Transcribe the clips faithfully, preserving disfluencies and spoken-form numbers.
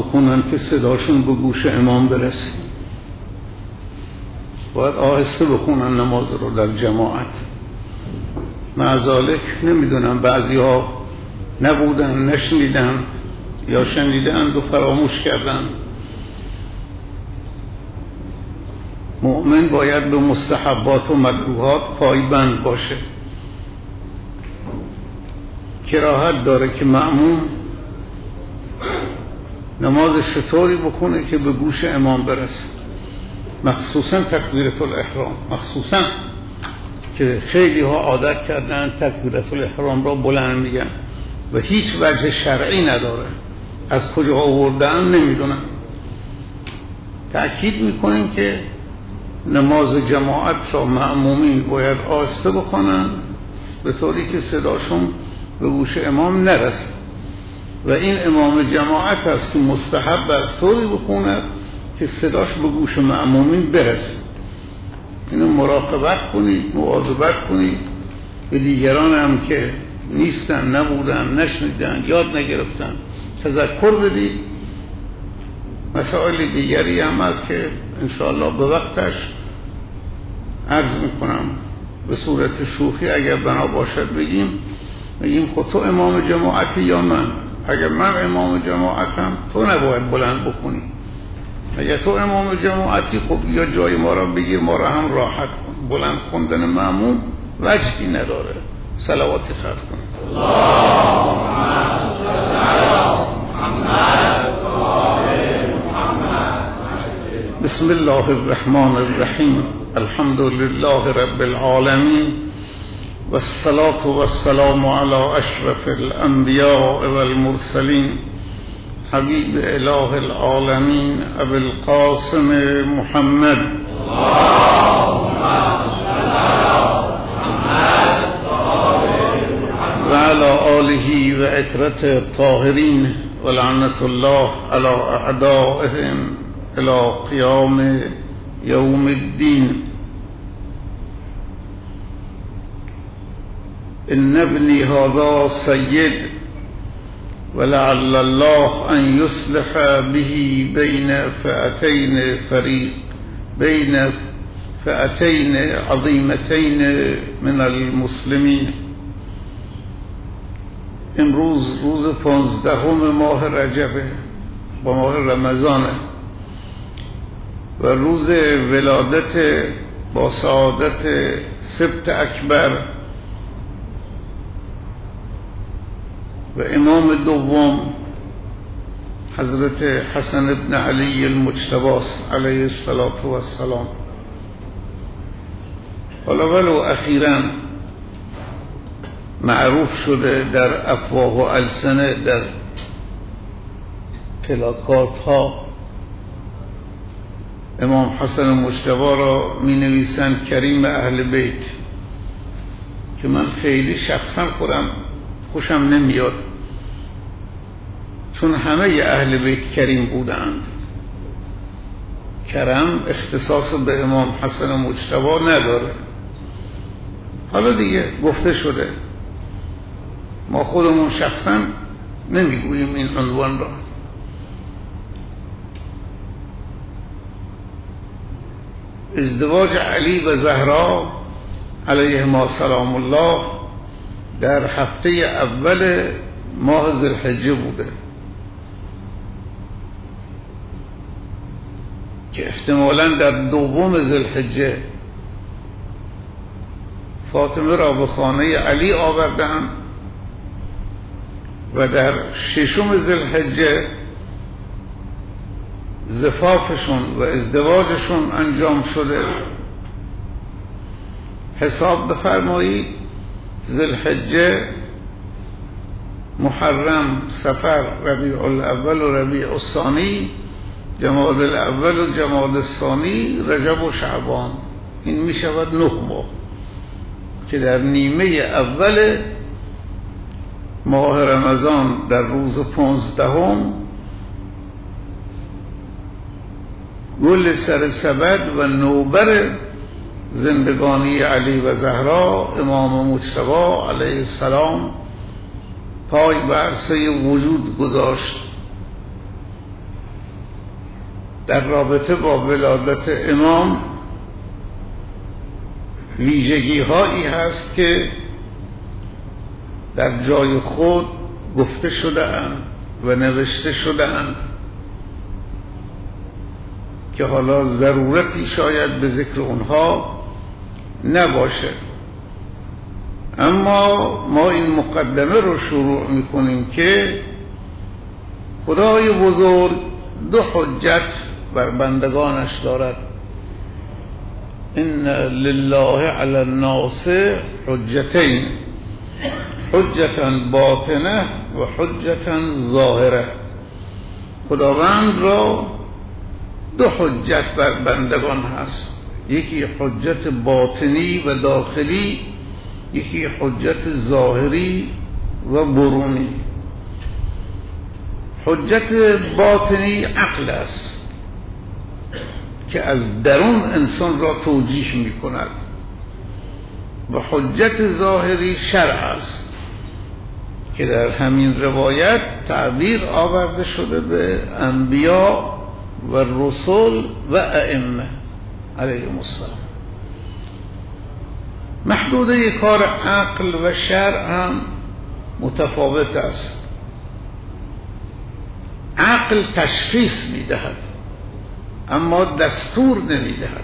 بخونن که صداشون به گوش امام برسه. باید آهسته بخونن نماز رو در جماعت. معذالک نمیدونم بعضی ها نبودن، نشنیدن یا شنیدن و فراموش کردن. مؤمن باید به مستحبات و مکروهات پایبند باشه. کراهت داره که مأموم نمازش چطوری بخونه که به گوش امام برسه، مخصوصا تکبیرة الاحرام، مخصوصا که خیلی ها عادت کردن تکبیرة الاحرام را بلند میگن و هیچ وجه شرعی نداره، از کجا آوردن نمیدونن. تأکید میکنیم که نماز جماعت را مأمومین باید آهسته بخونن به طوری که صداشون به گوش امام نرسه و این امام جماعت است که مستحب است طوری بخوند که صداش به گوش مأمومین برسه. اینو مراقبت کنید، مواظبت کنید. به دیگران هم که نیستن، نبودن، نشنیدن، یاد نگرفتن تذکر بدید. مسائل دیگری هم هست که انشاءالله به وقتش عرض میکنم. به صورت شوخی اگر بنا باشد بگیم بگیم خود تو امام جماعتی یا من؟ اگر من امام جماعتم تو نباید بلند بخونی. اگر تو امام جماعتی خب یا جای ما را بگیر، ما را هم راحت کن. بلند خوندن مأموم وجهی نداره. صلواتی خط کن. اللهم صل علی محمد و آل محمد. بسم الله الرحمن الرحیم. الحمد لله رب العالمین والصلاة والسلام على اشرف الانبیاء والمرسلین حبیب اله العالمین ابو القاسم محمد. اللهم صل علی محمد و علی آله و اطرت الطاهرین و لعنت الله علی اعدائهم الى قیام یوم الدین. ان ابنی هذا سید ولعل الله ان يصلح به بين فئتين فريق بين فئتين عظیمتین من المسلمین. امروز روز پانزدهم ماه رجبه با ماه رمضانه و روز ولادت با سعادت سبت اکبر و امام دوم حضرت حسن ابن علی المجتبی علیه السلام. حالا ولو اخیراً معروف شده در افواه و السنه، در پلاکارت ها امام حسن مجتبی را می نویسند کریم اهل بیت، که من خیلی شخصا خودم خوشم نمیاد، چون همه اهل بیت کریم بودند. کرم اختصاص به امام حسن مجتبی نداره. حالا دیگه گفته شده، ما خودمون شخصا نمیگوییم این عنوان را. ازدواج علی و زهرا علیهما سلام الله در هفته اول ماه ذوالحجه بوده که احتمالاً در دوم ذوالحجه فاطمه را به خانه علی آوردند و در ششم ذوالحجه زفافشون و ازدواجشون انجام شده. حساب بفرمایید ذوالحجه، محرم، صفر، ربیع الاول و ربیع الثانی، جماد الاول و جماد الثانی، رجب و شعبان. این می شود نه ماه که در نیمه اول ماه رمضان در روز پانزدهم گل سر سبد و نوبر زندگانی علی و زهرا امام مجتبی علیه السلام پای بر عرصه وجود گذاشت. در رابطه با ولادت امام ویژگی هایی هست که در جای خود گفته شده اند و نوشته شده اند که حالا ضرورتی شاید به ذکر اونها نباشه، اما ما این مقدمه رو شروع میکنیم که خدای بزرگ دو حجت بر بندگانش دارد. ان لله علی الناس حجتین، حجتا باطنه و حجتا ظاهره. خداوند را دو حجت بر بندگان هست، یکی حجت باطنی و داخلی، یکی حجت ظاهری و برونی. حجت باطنی عقل است که از درون انسان را توجیه می کند و حجت ظاهری شرع است که در همین روایت تعبیر آورده شده به انبیا و رسول و ائمه علیهم السلام. محدوده کار عقل و شرع هم متفاوت است. عقل تشخیص می دهد اما دستور نمی دهد.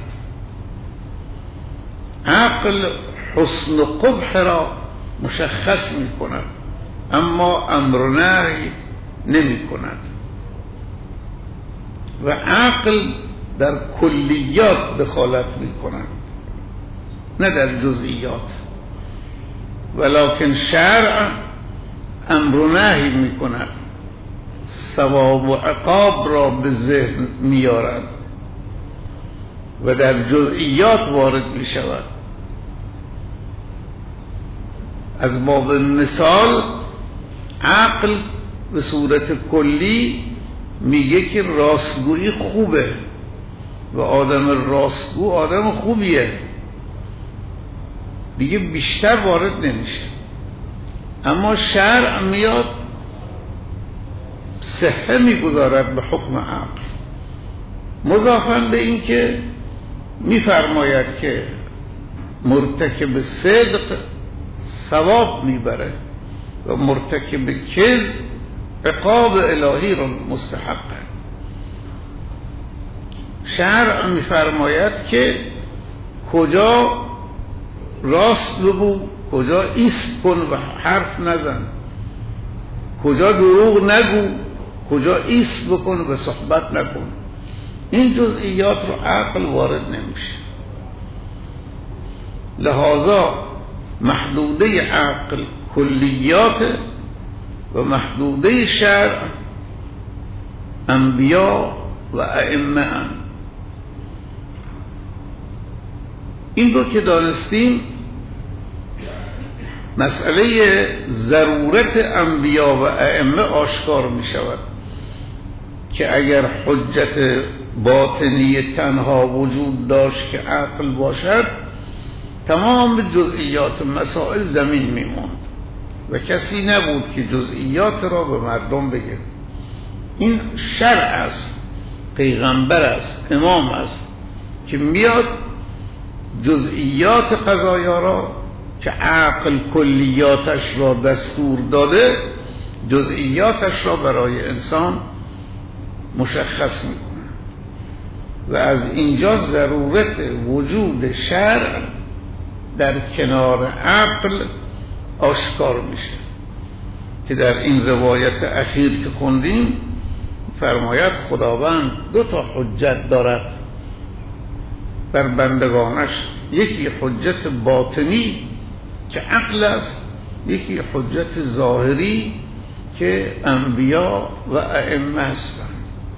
عقل حسن و قبح را مشخص می کند اما امر و نهی نمی کند و عقل در کلیات دخالت می کند نه در جزئیات، ولکن شرع امر و نهی می کند، ثواب و عقاب را به ذهن می آورد و در جزئیات وارد می شود. از باب مثال عقل به صورت کلی میگه که راستگویی خوبه و آدم راستگو آدم خوبیه، دیگه بیشتر وارد نمیشه. اما شرع میاد صحه میگذارد به حکم عقل، مضافاً به این که میفرماید که مرتکب صدق ثواب میبره و مرتکب کذب عقاب الهی را مستحقه. شرع میفرماید که کجا راست بگو، کجا ایست کن و حرف نزن، کجا دروغ نگو، کجا ایست بکن و صحبت نکن. این جزئیات رو عقل وارد نمیشه. لذا محدوده عقل کلیات و محدوده شرع انبیا و ائمه هم. این رو که دانستیم مسئله ضرورت انبیا و ائمه آشکار می شود که اگر حجت باطنی تنها وجود داشت که عقل باشد، تمام جزئیات مسائل زمین می موند و کسی نبود که جزئیات را به مردم بگه. این شرع است، پیغمبر است، امام است که میاد جزئیات قضایا را که عقل کلیاتش را دستور داده، جزئیاتش را برای انسان مشخص میکنه و از اینجا ضرورت وجود شرع در کنار عقل آشکار میشه که در این روایت اخیر که خوندیم فرماید خداوند دو تا حجت دارد بر بندگانش، یکی حجت باطنی که عقل است، یکی حجت ظاهری که انبیا و ائمه هستند.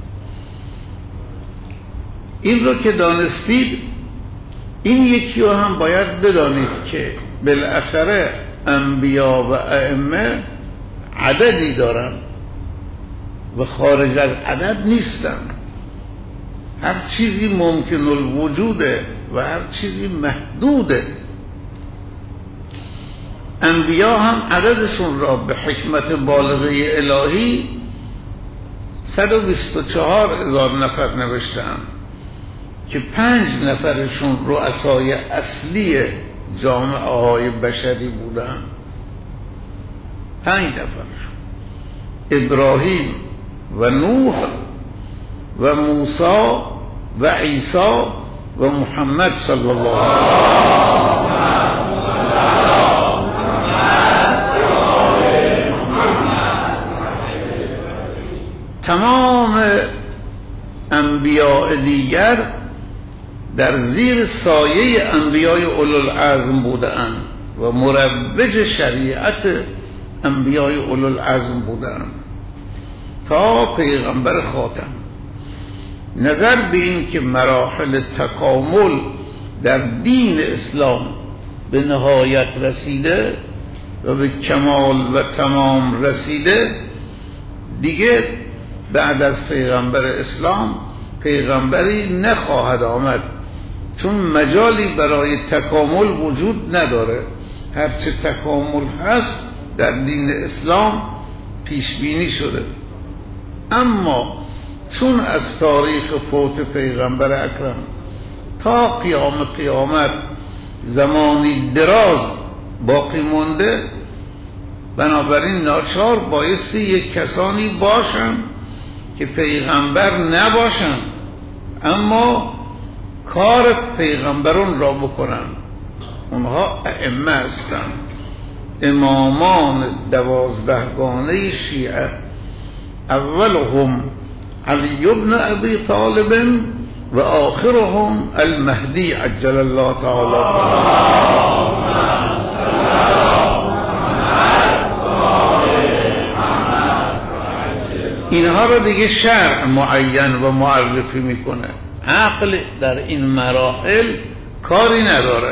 این رو که دانستید، این یکی رو هم باید بدانید که بالاخره انبیا و ائمه عددی دارن و خارج از عدد نیستن. هر چیزی ممکن الوجوده و هر چیزی محدوده. انبیا هم عددشون را به حکمت بالغه الهی صد و بیست و چهار هزار نفر نوشتن که پنج نفرشون رؤسای اصلی جامعه های بشری بودن. پنج نفرشون ابراهیم و نوح و موسی و عیسی و محمد صلی الله علیه و تمام انبیاء دیگر در زیر سایه انبیاء اولوالعزم بودند و مروج شریعت انبیاء اولوالعزم بودند تا پیغمبر خاتم. نظر به این که مراحل تکامل در دین اسلام به نهایت رسیده و به کمال و تمام رسیده، دیگه بعد از پیغمبر اسلام پیغمبری نخواهد آمد، چون مجالی برای تکامل وجود نداره. هرچه تکامل هست در دین اسلام پیش بینی شده. اما چون از تاریخ فوت پیغمبر اکرم تا قیام قیامت زمانی دراز باقی مونده، بنابراین ناچار بایستی یک کسانی باشن که پیغمبر نباشن اما کار پیغمبرون را بکنن. اونها ائمه هستند، امامان دوازدهگانه شیعه. اولهم علی بن ابی طالب و آخرهم المهدی عجل الله تعالی. اینها را دیگه شرع معین و معرفی میکنه. عقل در این مراحل کاری نداره.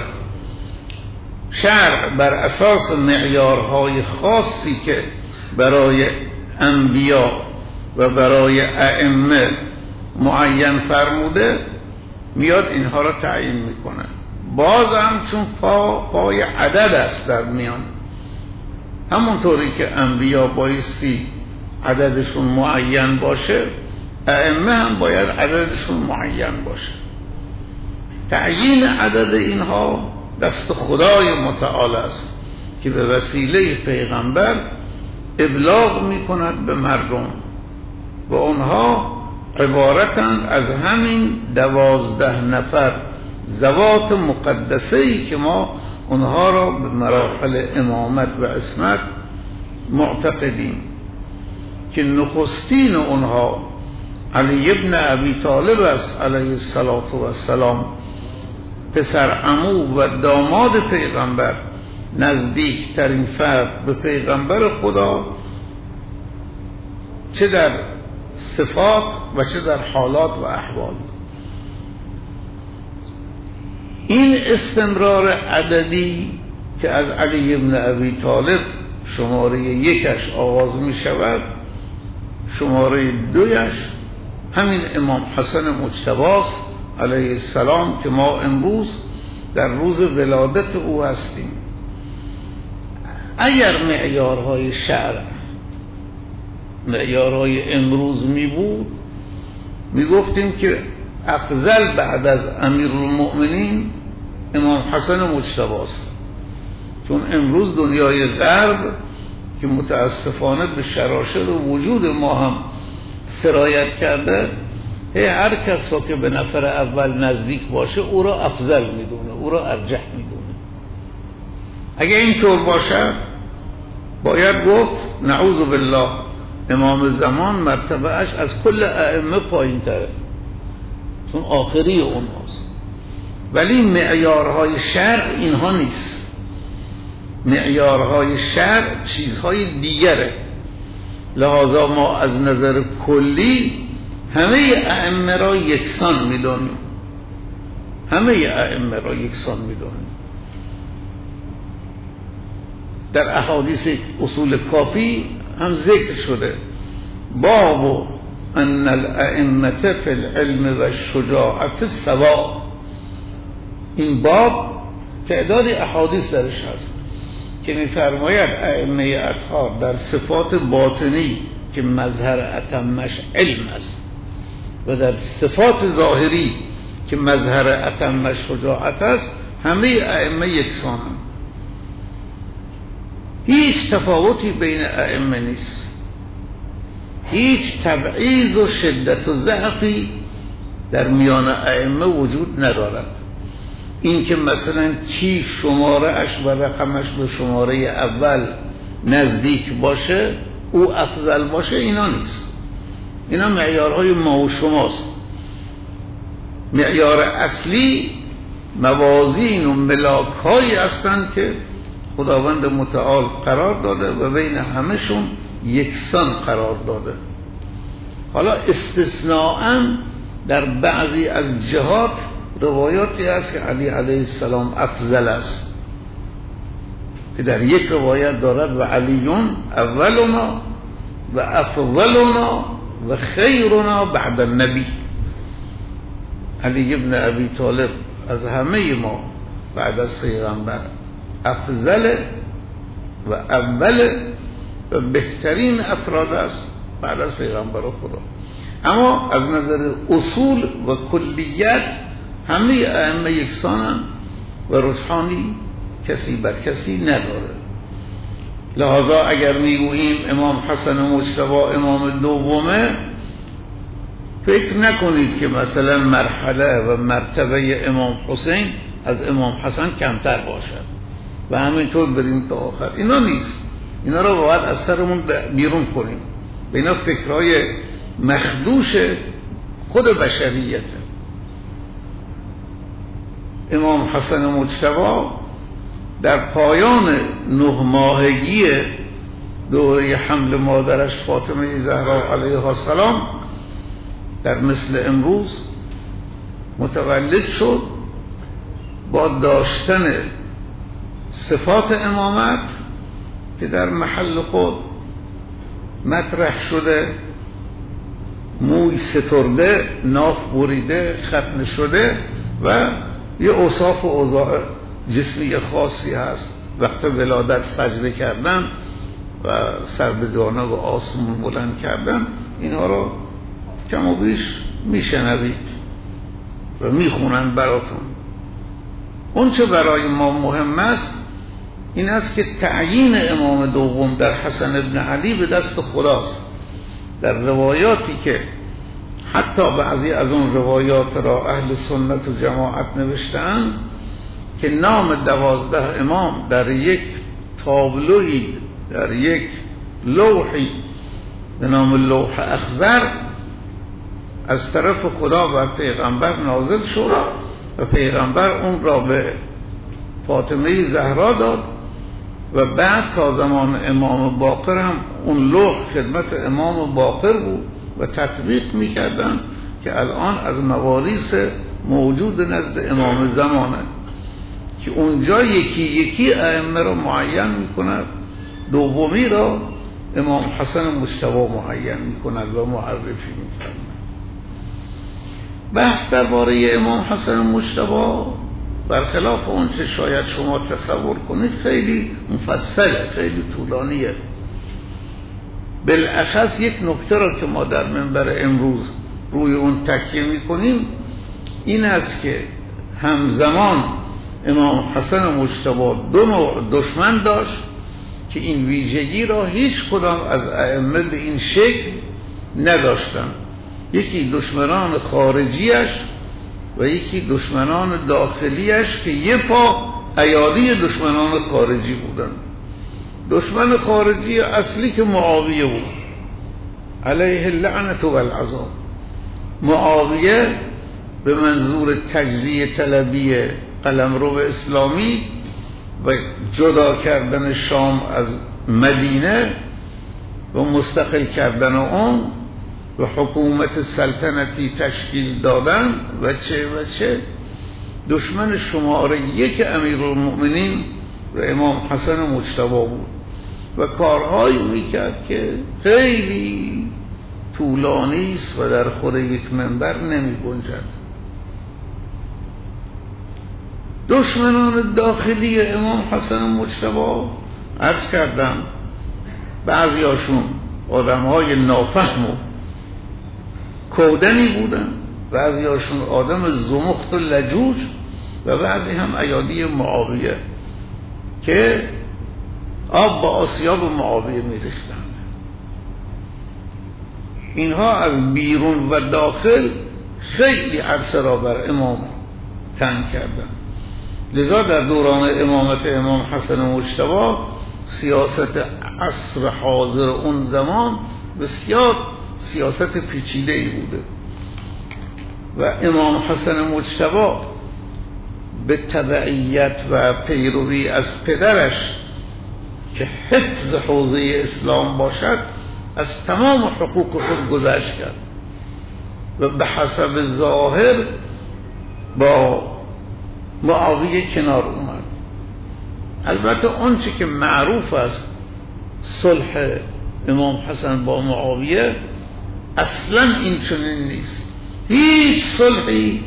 شرع بر اساس معیارهای خاصی که برای انبیا و برای ائمه معین فرموده میاد اینها را تعیین میکنه. باز هم چون پا پای عدد است در میان، همونطوری که انبیا بایستی عددشون معین باشه، ائمه هم باید عددشون معین باشه. تعیین عدد اینها دست خدای متعال است که به وسیله پیغمبر ابلاغ میکند به مردم و اونها عبارتند از همین دوازده نفر ذوات مقدسه‌ای که ما اونها را به مراحل امامت و عصمت معتقدیم، که نخستین اونها علی ابن ابی طالب است علیه السلام، پسر عمو و داماد پیغمبر، نزدیکترین فرد به پیغمبر خدا، چه در صفات و چه در حالات و احوال. این استمرار عددی که از علی ابن ابی طالب شماره یکش آغاز می شود، شماره دویش همین امام حسن مجتبی علیه السلام که ما امروز در روز ولادت او هستیم. اگر معیارهای شرع معیارهای امروز می بود، می گفتیم که افضل بعد از امیرالمؤمنین امام حسن مجتبی است، چون امروز دنیای غرب که متاسفانه به شراشر و وجود ما هم سرایت کرده، هر کس را که به نفر اول نزدیک باشه او را افضل میدونه، او را ارجح میدونه. اگه اینطور باشه باید گفت نعوذ بالله امام زمان مرتبهش از کل ائمه پایین تره، چون آخری اونهاست. ولی معیارهای شرع اینها نیست. معیارهای شرع چیزهای دیگره. لذا ما از نظر کلی همه ائمه را یکسان میدونیم، همه ائمه را یکسان میدونیم. در احادیث اصول کافی هم ذکر شده باب ان الائمه فی العلم و الشجاعت سواء. این باب تعداد احادیث درش هست که می‌فرماید ائمه اطهار در صفات باطنی که مظهر اتمش علم است و در صفات ظاهری که مظهر اتمش شجاعت است، همه ائمه یکسانند. هیچ تفاوتی بین ائمه نیست، هیچ تبعیض و شدت و ضعفی در میان ائمه وجود ندارد. این که مثلا کی شماره اش و رقمش به شماره اول نزدیک باشه او افضل باشه، اینا نیست. اینا معیارهای ما و شماست. معیار اصلی موازین و ملاک هایی هستند که خداوند متعال قرار داده و بین همشون یکسان قرار داده. حالا استثناءً در بعضی از جهات روایاتی هست که علی علیه السلام افضل است، که در یک روایت دارد و علیون اولنا و افضلنا و خیرنا بعد النبی. علی ابن ابی طالب از همه ما بعد از پیغمبر افضل و اول و بهترین افراد است بعد از پیغمبر خدا. اما از نظر اصول و کلیت همه ائمه یکسانند و رجحانی کسی بر کسی نداره. لذا اگر میگوییم امام حسن مجتبی امام دومه، فکر نکنید که مثلا مرحله و مرتبه امام حسین از امام حسن کمتر باشد و همینطور بریم تا آخر. اینا نیست. اینا رو باید از سرمون بیرون کنیم. به اینا فکرهای مخدوش خود بشریته. امام حسن مجتبی در پایان نه ماهگی دوره حمل مادرش فاطمه زهرا علیها السلام در مثل امروز متولد شد با داشتن صفات امامت که در محل خود مطرح شده، موی سترده، ناف بریده، ختم شده و یه اوصاف و اوضاع جسمی خاصی هست. وقت ولادت سجده کردن و سر به دانه و آسمون بلند کردن، اینها رو کم و بیش میشنوید و میخونن براتون. اون چه برای ما مهم است این است که تعیین امام دوم در حسن ابن علی به دست خداست. در روایاتی که حتی بعضی از اون روایات را اهل سنت و جماعت نوشتن که نام دوازده امام در یک تابلوی، در یک لوحی به نام لوح اخضر از طرف خدا بر پیغمبر نازل شد و پیغمبر اون را به فاطمه زهرا داد و بعد تا زمان امام باقر هم اون لوح خدمت امام باقر بود و تطبیق میکردن که الان از مواریث موجود نزد امام زمانه که اونجا یکی یکی ائمه را معین میکند. دومی را امام حسن مجتبی معین میکند و معرفی میکند. بحث درباره امام حسن مجتبی برخلاف اون چه شاید شما تصور کنید خیلی مفصله، خیلی طولانیه. بالاخص یک نکته را که ما در منبر امروز روی اون تکیه میکنیم این است که همزمان امام حسن مجتبی دو نوع دشمن داشت که این ویژگی را هیچ کدام از ائمه به این شکل نداشتند. یکی دشمنان خارجیش و یکی دشمنان داخلیش که یه پا ایادی دشمنان خارجی بودند. دشمن خارجی اصلی که معاویه بود علیه اللعنت و العذاب. معاویه به منظور تجزیه طلبی قلمرو اسلامی و جدا کردن شام از مدینه و مستقل کردن اون و حکومت سلطنتی تشکیل دادن و چه و چه دشمن شماره یک امیرالمؤمنین و امام حسن مجتبی بود و کارهایی میکرد که خیلی طولانی است و در خود یک منبر نمی گنجد. دشمنان داخلی امام حسن مجتبی عرض کردم بعضی هاشون آدم های نافهم و کودنی بودن، بعضی هاشون آدم زمخت و لجوج و بعضی هم ایادی معاویه که آب با آسیاب معاویه میریختن. اینها از بیرون و داخل خیلی عرصه را بر امام تنگ کردن. لذا در دوران امامت امام حسن مجتبی سیاست عصر حاضر اون زمان بسیار سیاست پیچیده‌ای بوده و امام حسن مجتبی به تبعیت و پیروی از پدرش که حفظ حوزه اسلام باشد از تمام حقوق خود گذشت کرد و به حسب ظاهر با معاویه کنار اومد. البته آنچه که معروف است صلح امام حسن با معاویه اصلا این چنین نیست. هیچ صلحی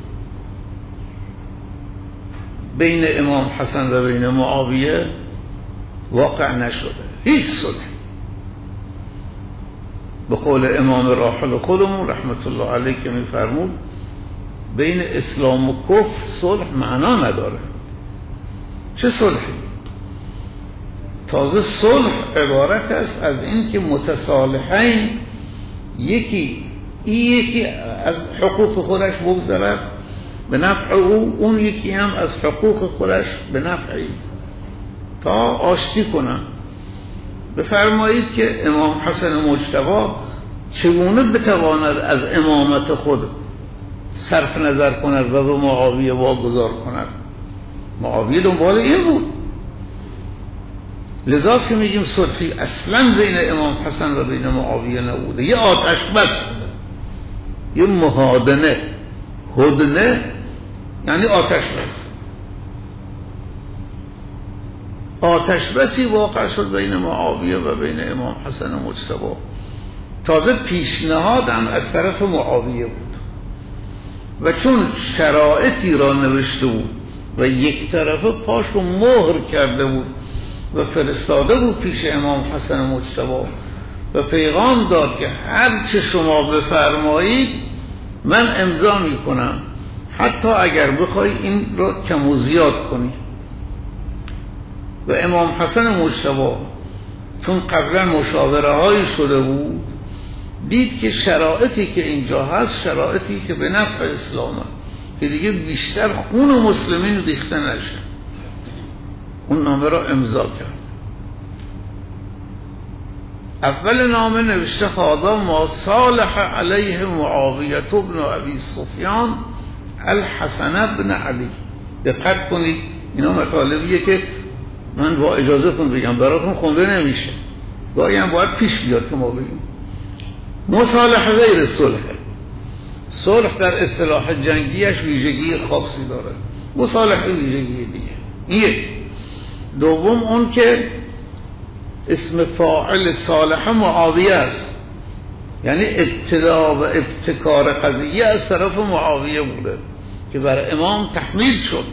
بین امام حسن و بین معاویه واقع نشده، هیچ صلح. به قول امام راحل خودمون رحمت الله علیه که میفرمود بین اسلام و کفر صلح معنا نداره. چه صلحی؟ تازه صلح عبارت است از این که متصالحین یکی یکی از حقوق خودش بگذرد به نفع او، اون یکی هم از حقوق خودش به نفعی تا آشتی کنن. بفرمایید که امام حسن مجتبی چگونه بتواند از امامت خود صرف نظر کند و به معاویه واگذار کند؟ معاویه دنبال این بود. لذاست که میگیم صلحی اصلا بین امام حسن و بین معاویه نبوده، یه آتش بس بوده، یه مهادنه. هدنه یعنی آتش بس. آتش بسی واقع شد بین معاویه و بین امام حسن مجتبی. تازه پیشنهاد هم از طرف معاویه بود و چون شرایطی را نوشته بود و یک طرفه پاش رو مهر کرده بود و فرستاده بود پیش امام حسن مجتبی و پیغام داد که هر چه شما بفرمایید من امضا میکنم، حتی اگر بخوای این را کم و زیاد کنی. و امام حسن مجتبی چون قبلا مشاوره هایی شده بود دید که شرایطی که اینجا هست شرایطی که به نفع اسلامه، که دیگه بیشتر خون مسلمین ریخته نشه. اون نامه را امضا کرد. اول نامه نوشته هذا ما صالح علیه معاویه بن ابی سفیان الحسن بن علی. دقت کنید اینا مطالبیه که من با اجازهتون بگم براتون خونده نمیشه، گاهی هم باید پیش بیاد که ما بگیم. مصالحه غیر صلح. صلح در اصطلاح جنگیش ویژگی خاصی داره، مصالحه ویژگی دیگه. این دوم اون که اسم فاعل صالح معاویه است، یعنی ابتدا و ابتکار قضیه از طرف معاویه بوده که بر امام تحمیل شد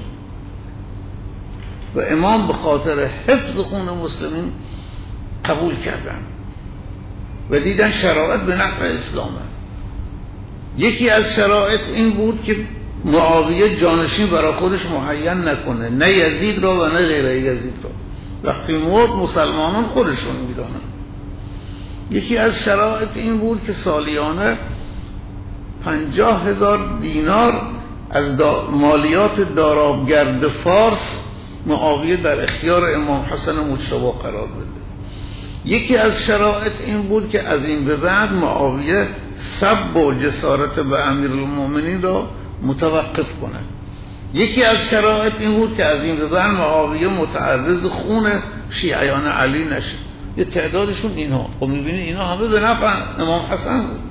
و امام به خاطر حفظ خون مسلمین قبول کردن و دیدن شرایط به نفع اسلامه. یکی از شرایط این بود که معاویه جانشین برای خودش معین نکنه، نه یزید را و نه غیر یزید را. وقتی مرد مسلمانان خودشون میدانن. یکی از شرایط این بود که سالیانه پنجاه هزار دینار از دا مالیات دارابگرد فارس معاویه در اختیار امام حسن مجتبی قرار بده. یکی از شرایط این بود که از این به بعد معاویه سب و جسارت به امیرالمومنین را متوقف کنه. یکی از شرایط این بود که از این به بعد معاویه متعرض خون شیعیان علی نشه. یه تعدادشون اینها. خب میبینید اینا همه به نفع امام حسن بود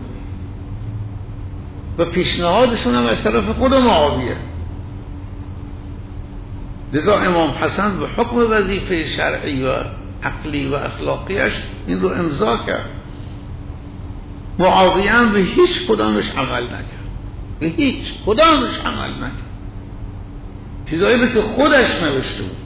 و پیشنهادشون هم از طرف خود معاویه. لذا امام حسن به حکم وظیفه شرعی و عقلی و اخلاقیش این رو امضا کرد. معاویه هم به هیچ کدامش عمل نکرد، به هیچ کدامش عمل نکرد. چیزایی که خودش نوشته بود.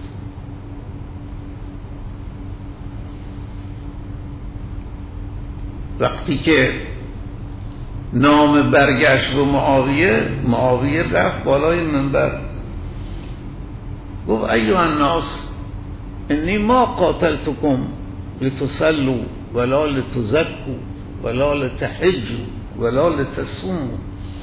وقتی که نام برگشت به معاویه، معاویه رفت بالای منبر گفت ایها الناس انی ما قاتلتکم لتصلوا ولا لتزکوا ولا لتحجوا ولا لتصوموا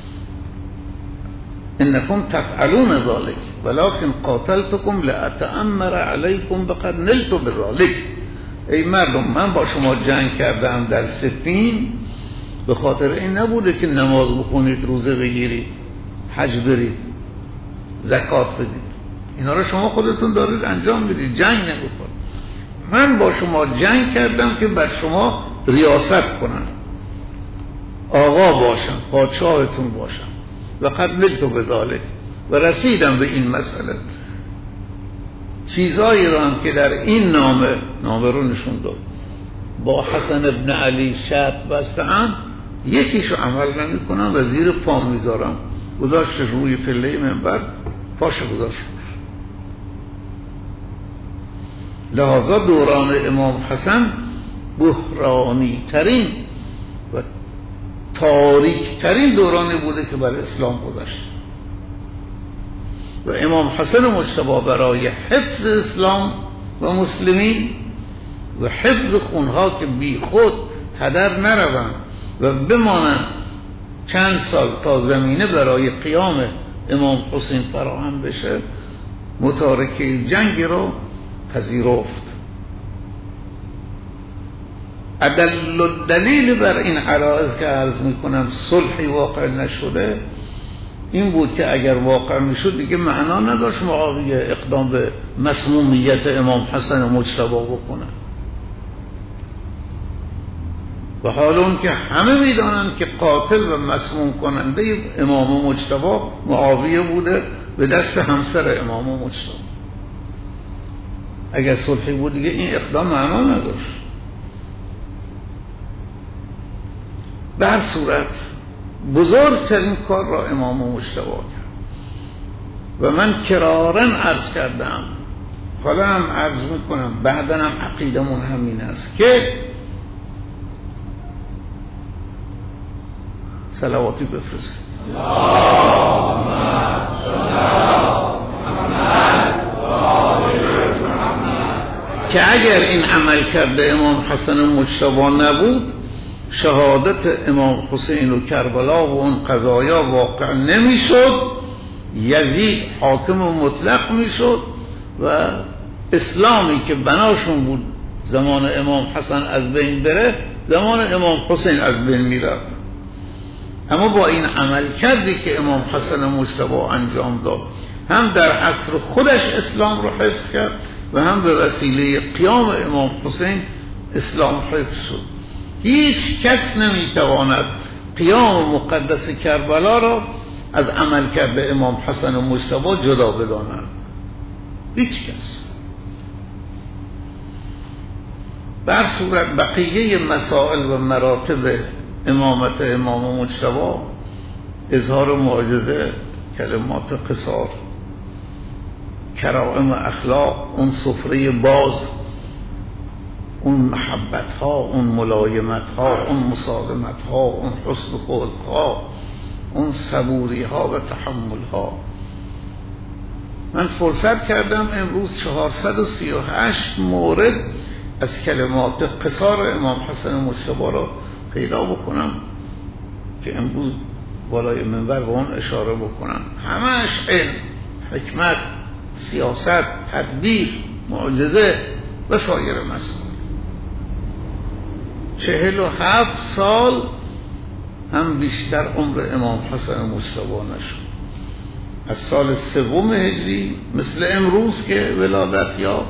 انکم تفعلون ذلك ولكن قاتلتکم لاتأمر علیکم بقد نلت بذلك. ای مردم، من با شما جنگ کردم در صفین به خاطر این نبوده که نماز بخونید، روزه بگیرید، حج برید، زکات بدید. اینا رو شما خودتون دارید انجام میدید، جنگ نمیکنید. من با شما جنگ کردم که بر شما ریاست کنم، آقا باشم، پادشاهتون باشم. و قد نلت بذلک، و رسیدم به این مسئله. چیزایی رو هم که در این نامه نامه رو نشون داد با حسن ابن علی شرط بستم، یکیشو عمل نمی کنم و زیر پا میذارم. گذاشت روی پله منبر، پاشو گذاشت. لحاظا دوران امام حسن بحرانی ترین و تاریک ترین دورانی بوده که بر اسلام گذشت و امام حسن مجتبی برای حفظ اسلام و مسلمین و حفظ خونها که بی خود هدر نروند و بمانند چند سال تا زمینه برای قیام امام حسین فراهم بشه، متارکه جنگ رو پذیرفت. ادل دلیل بر این عرائض که عرض میکنم صلحی واقع نشده این بود که اگر واقع میشد دیگه معنا نداشت معاویه اقدام به مسمومیت امام حسن مجتبی بکنه. و حال اون که همه میدانند که قاتل و مسموم کننده امام مجتبی معاویه بوده به دست همسر امام مجتبی. اگر صلحی بود دیگه این اقدام معنا نداشت. به هر صورت بزرگترین کار را امام مجتبی کرد و من کرارن عرض کردم، حالا هم عرض میکنم، بعدن هم عقیدمون همین است که صلواتی بفرستید که اگر این عمل کرده امام حسن مجتبی نبود، شهادت امام حسین و کربلا و اون قضایا واقع نمیشد، یزید حاکم و مطلق میشد و اسلامی که بناشون بود زمان امام حسن از بین بره، زمان امام حسین از بین میرفت. اما با این عمل کردی که امام حسن مجتبی انجام داد، هم در عصر خودش اسلام رو حفظ کرد و هم به وسیله قیام امام حسین اسلام حفظ شد. هیچ کس نمیتواند قیام مقدس کربلا را از عمل کرده امام حسن مجتبی جدا بداند، هیچ کس. بر صورت بقیه مسائل و مراتب امامت امام مجتبی، اظهار معجزه، کلمات قصار، کرائم اخلاق، اون سفره باز، اون محبت ها، اون ملایمت ها، اون مسالمت ها، اون حسن خلق ها، اون صبوری ها و تحمل ها. من فرصت کردم امروز چهارصد و سی و هشت مورد از کلمات قصار امام حسن مجتبی را پیدا بکنم که امروز بالای منبر به اون اشاره بکنم. همش علم، حکمت، سیاست، تدبیر، معجزه و سایر مسائل. چهل و هفت سال هم بیشتر عمر امام حسن مجتبی نشد. از سال سوم هجری مثل امروز که ولادت یافت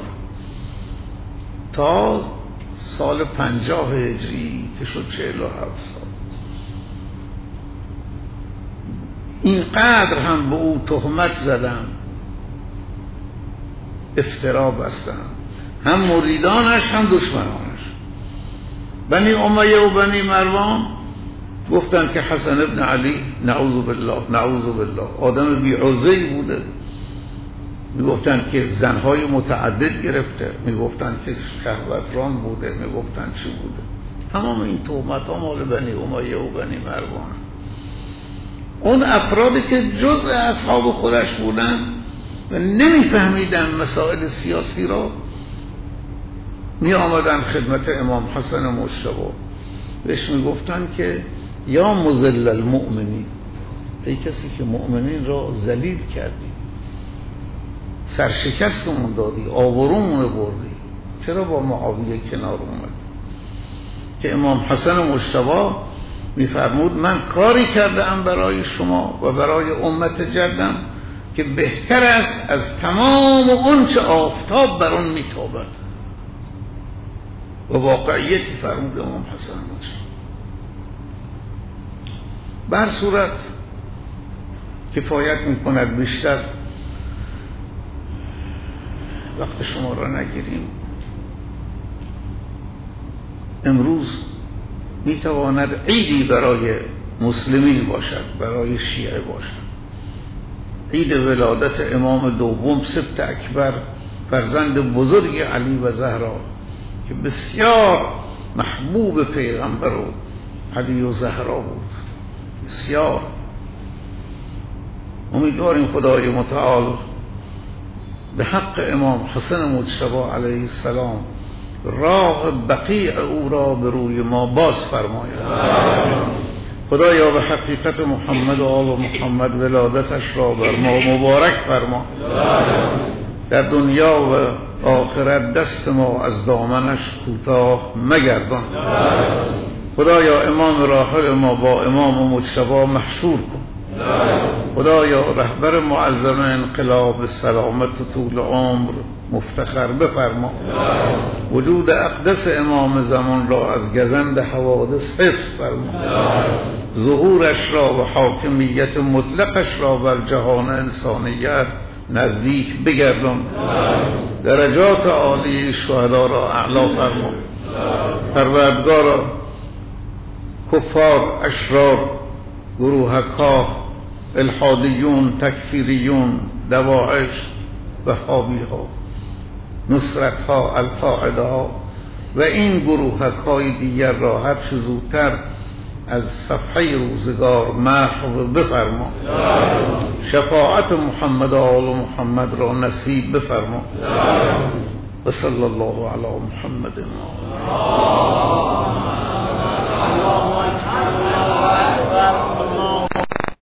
تا سال پنجاه هجری که شد چهل و هفت سال. اینقدر هم به او تهمت زدن، افترا بستن، هم مریدانش هم دشمنانش. بنی امیه و بنی مروان گفتن که حسن ابن علی نعوذ بالله نعوذ بالله آدم بی‌عرضه‌ای بوده، میگفتن که زنهای متعدد گرفته، میگفتن که شهوتران بوده، میگفتن چی بوده. تمام این تهمت ها مال بنی امیه و بنی مروان. اون افرادی که جزء اصحاب خودش بودن و نمیفهمیدن مسائل سیاسی را، می آمدن خدمت امام حسن مجتبی، بهش می گفتن که یا مذل المؤمنین، ای کسی که مؤمنین را ذلیل کردی، سرشکستمون دادی، آبرومون بردی، چرا با معاویه کنار اومدی؟ که امام حسن مجتبی میفرمود من کاری کردم برای شما و برای امت جدم که بهتر است از تمام اون چه آفتاب بر اون میتابد. و واقعیتی فرمود امام حسن مجتبی. بر صورت کفایت میکند بیشتر وقت شما را نگیریم. امروز میتواند عیدی برای مسلمین باشد، برای شیعه باشد. عید ولادت امام دوم سبت اکبر، فرزند بزرگ علی و زهرا که بسیار محبوب پیغمبر و علی و زهرا بود. بسیار امیدواریم خدای متعال به حق امام حسن مجتبی علیه السلام راه بقیع او را به روی ما باز فرماید. خدایا به حقیقت محمد و آل محمد ولادتش را بر ما مبارک فرما. در دنیا و آخرت دست ما از دامنش کوتاه مگردان. خدایا امام راحل ما با امام مجتبی محشور کن. خدایا رهبر معظم انقلاب سلامت و طول عمر مفتخر بفرما. وجود اقدس امام زمان را از گزند حوادث حفظ فرما. ظهورش را و حاکمیت مطلقش را بر جهان انسانیت نزدیک بگردان. درجات عالی شهدا را اعلا فرما. پروردگارا کفار، اشرار، گروهکا، الحادیون، تکفیریون، دواعش، وهابی ها، نصرت ها، القاعده ها و این گروهکای دیگر را هر چه زودتر از صفحه روزگار محو بفرما. شفاعت محمد و آل محمد را نصیب بفرما. و صلی الله علی محمد.